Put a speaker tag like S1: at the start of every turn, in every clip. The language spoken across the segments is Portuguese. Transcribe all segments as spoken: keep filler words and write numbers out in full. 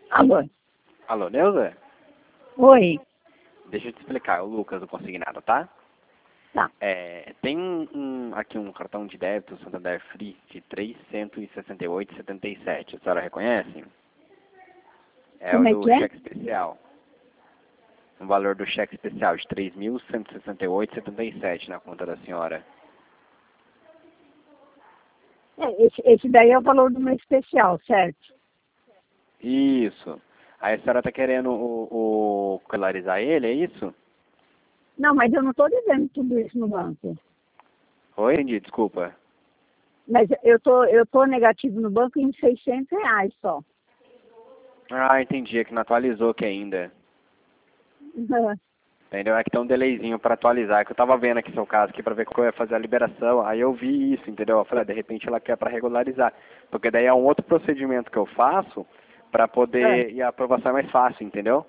S1: Alô?
S2: Alô, Neuza?
S1: Oi.
S2: Deixa eu te explicar, é o Lucas do Consignado, tá?
S1: Tá.
S2: É, tem um, um- aqui um cartão de débito Santander Free de trezentos e sessenta e oito reais e setenta e sete centavos. A senhora reconhece? É
S1: Como
S2: o
S1: é
S2: do
S1: que é?
S2: cheque especial. O valor do cheque especial de três mil cento e sessenta e oito reais e setenta e sete centavos na conta da senhora.
S1: É, esse, esse daí é o valor do meu especial, certo?
S2: Isso. Aí a senhora tá querendo o, o regularizar ele, é isso?
S1: Não, mas eu não estou dizendo tudo isso no banco.
S2: Oi? Entendi, desculpa.
S1: Mas eu tô, eu tô negativo no banco em seiscentos reais só.
S2: Ah, entendi, é que não atualizou aqui ainda. Entendeu? É que tem um delayzinho para atualizar, que eu tava vendo aqui seu caso aqui para ver como eu ia fazer a liberação. Aí eu vi isso, entendeu? Eu falei, ah, de repente ela quer para regularizar. Porque daí é um outro procedimento que eu faço para poder, e a aprovação é mais fácil, entendeu?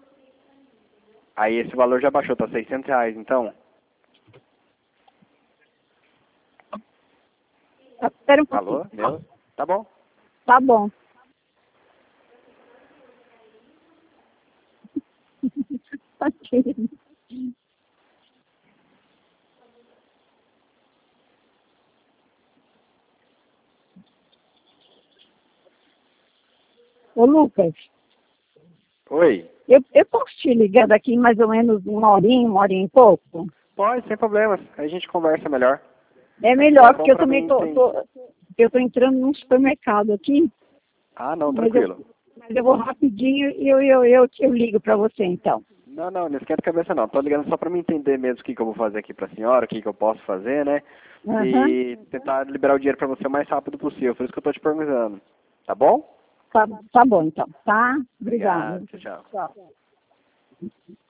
S2: Aí esse valor já baixou, tá seiscentos reais, então.
S1: Espera um
S2: Alô?
S1: pouquinho.
S2: Meu? Tá bom.
S1: Tá bom. Ok. Ô, Lucas,
S2: Oi.
S1: eu, eu posso te ligar daqui mais ou menos uma horinha, uma horinha e pouco?
S2: Pode, sem problemas. Aí a gente conversa melhor.
S1: É
S2: É que é
S1: melhor,
S2: bom
S1: porque eu
S2: pra
S1: também
S2: mim,
S1: tô,
S2: sim.
S1: tô, eu tô entrando num supermercado aqui,
S2: Ah, não,
S1: mas eu,
S2: tranquilo.
S1: mas eu vou rapidinho e eu, eu, eu, eu ligo para você então.
S2: Não, não, não esquenta a cabeça não. Tô ligando só pra me entender mesmo o que, que eu vou fazer aqui pra senhora, o que, que eu posso fazer, né?
S1: Aham.
S2: E tentar liberar o dinheiro pra você o mais rápido possível. Por isso que eu tô te perguntando. Tá bom?
S1: Tá, tá bom então, tá?
S2: Obrigado.
S1: Obrigada.
S2: Tchau, tchau.
S1: Tchau.